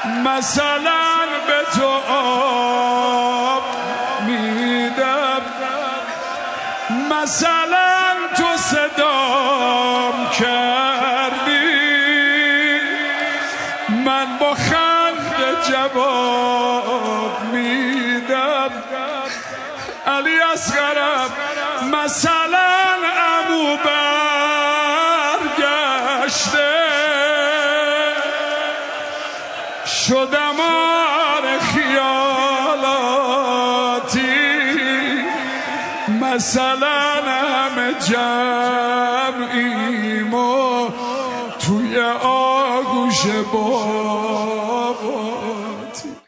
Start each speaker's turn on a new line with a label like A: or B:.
A: مثلا به تو آب میدم، مثلا تو صدام کردی، من با خنده جواب میدم. علی اصغرم مثلا عمو برگشته، شدم آر خیالاتی، مثلا همه جمعیم و توی آغوش بابا